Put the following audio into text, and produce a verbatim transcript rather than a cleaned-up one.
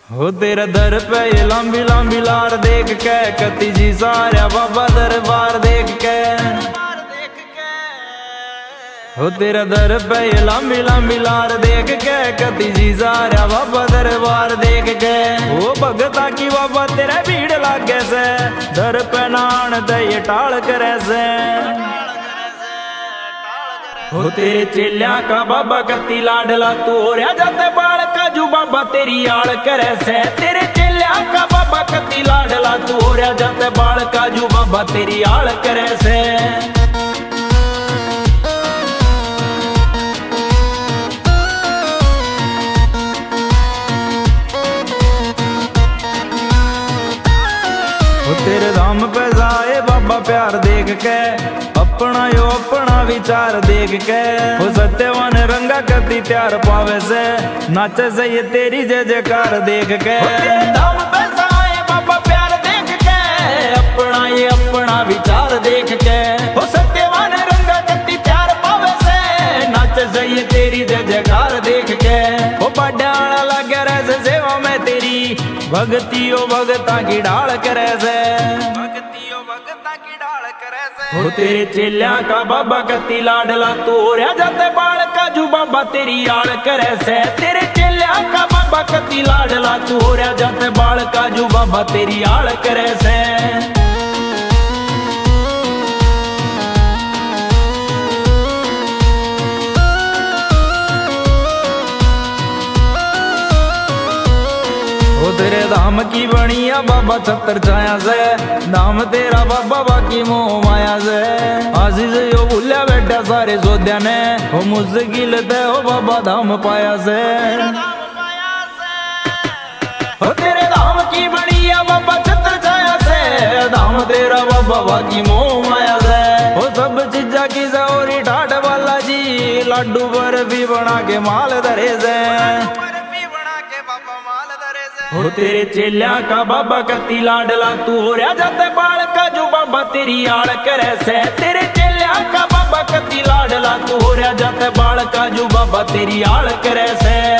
हो तेरे दर पे ये लंबी लंबी लार देख के कती जी सारा बाबा दरबार देख के। हो तेरे दर पे ये लंबी लंबी लार देख के कती जी सारा बाबा दरबार देख के। वो भगता की बाबा तेरे भीड़ लागे से दर पे नान दे ये टाल करे से। हो तेरे चेलिया का बाबा कती लाडला तू रहा जाते बाल काजू बाबा तेरी आड़ करे से। तेरे चेलिया का बाबा कती लाडला तू रहा जाते बाल काजू बाबा तेरी आड़ करे से। हो तेरे धाम पे जाए बाबा प्यार देख के अपना यो अपना विचार देख के। हो सत्यवान रंगा कती त्यार पावे से नाचे से ये तेरी जय जयकार देख के। धाम पे जाए बाबा प्यार देख के अपना ये अपना विचार देख के। हो सत्यवान रंगा कती त्यार पावे से नाचे से ये तेरी जय जयकार देख के। हो बड़ा लगे रहे सेवा में तेरी भगतियो भगता की ढाल करे से। भगतियो भगता की ढाल करे से। हो तेरे चेलिया का बाबा कती लाडला तू रहा जाते बाल काजू बाबा तेरी आड़ करे से। तेरे चेलिया का बाबा कती लाडला तू रहा जाते बाल काजू बाबा तेरी आड़ करे से। हो तेरे धाम की बनिया बाबा छतर छाया से नाम तेरा बाबा बाकी मोह माया से। आशीष यो भूलिया बैठा सारे सोद्या ने हो मुश्किल दे हो बाबा धाम पाया से। हो तेरे धाम की बनिया बाबा छतर छाया से धाम तेरा बाबा बाकी मोह माया से। हो सब चीजा की सौरी ठाठ वाला जी लड्डू बर्फी बना के माल धरे से। हो तेरे चेलिया का बाबा कती लाडला तू रहा जाते बाल काजू बाबा तेरी आड़ करे से। तेरे चेलिया का बाबा कती लाडला तू रहा जाते बाल काजू बाबा तेरी आड़ करे से।